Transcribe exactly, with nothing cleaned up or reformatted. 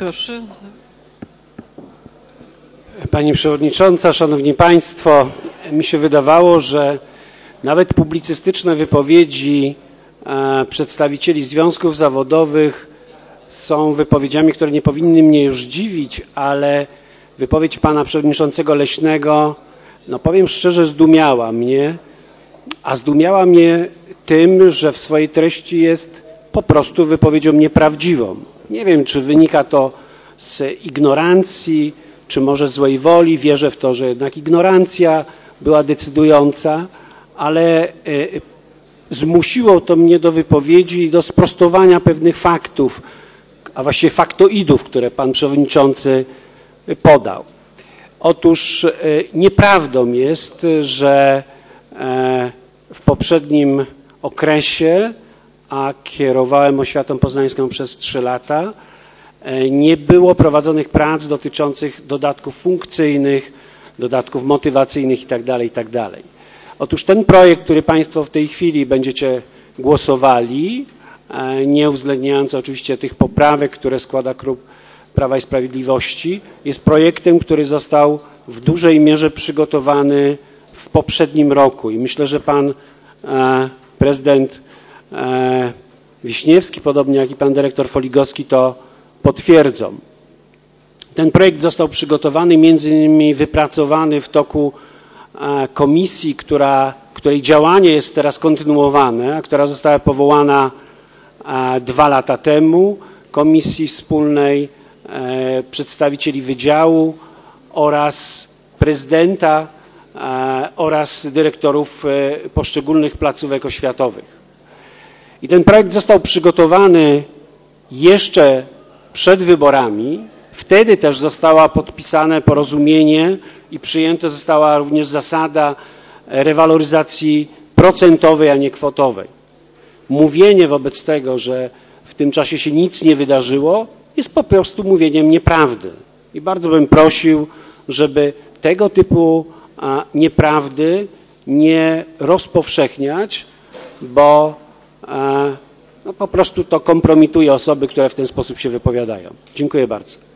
proszę. Pani Przewodnicząca, Szanowni Państwo, mi się wydawało, że nawet publicystyczne wypowiedzi e, przedstawicieli związków zawodowych są wypowiedziami, które nie powinny mnie już dziwić, ale wypowiedź pana przewodniczącego Leśnego, no powiem szczerze, zdumiała mnie, a zdumiała mnie tym, że w swojej treści jest po prostu wypowiedzią nieprawdziwą. Nie wiem, czy wynika to z ignorancji, czy może złej woli. Wierzę w to, że jednak ignorancja była decydująca, ale zmusiło to mnie do wypowiedzi i do sprostowania pewnych faktów, a właściwie faktoidów, które pan przewodniczący podał. Otóż nieprawdą jest, że w poprzednim okresie, a kierowałem oświatą poznańską przez trzy lata, nie było prowadzonych prac dotyczących dodatków funkcyjnych, dodatków motywacyjnych itd., itd. Otóż ten projekt, który Państwo w tej chwili będziecie głosowali, nie uwzględniając oczywiście tych poprawek, które składa klub Prawa i Sprawiedliwości, jest projektem, który został w dużej mierze przygotowany w poprzednim roku i myślę, że pan e, prezydent e, Wiśniewski, podobnie jak i pan dyrektor Foligowski, to potwierdzą. Ten projekt został przygotowany, między innymi wypracowany w toku e, komisji, która, której działanie jest teraz kontynuowane, a która została powołana e, dwa lata temu, Komisji Wspólnej e, Przedstawicieli Wydziału oraz prezydenta e, oraz dyrektorów e, poszczególnych placówek oświatowych. I ten projekt został przygotowany jeszcze przed wyborami. Wtedy też została podpisane porozumienie i przyjęta została również zasada rewaloryzacji procentowej, a nie kwotowej. Mówienie wobec tego, że w tym czasie się nic nie wydarzyło, jest po prostu mówieniem nieprawdy. I bardzo bym prosił, żeby tego typu a, nieprawdy nie rozpowszechniać, bo a, no, po prostu to kompromituje osoby, które w ten sposób się wypowiadają. Dziękuję bardzo.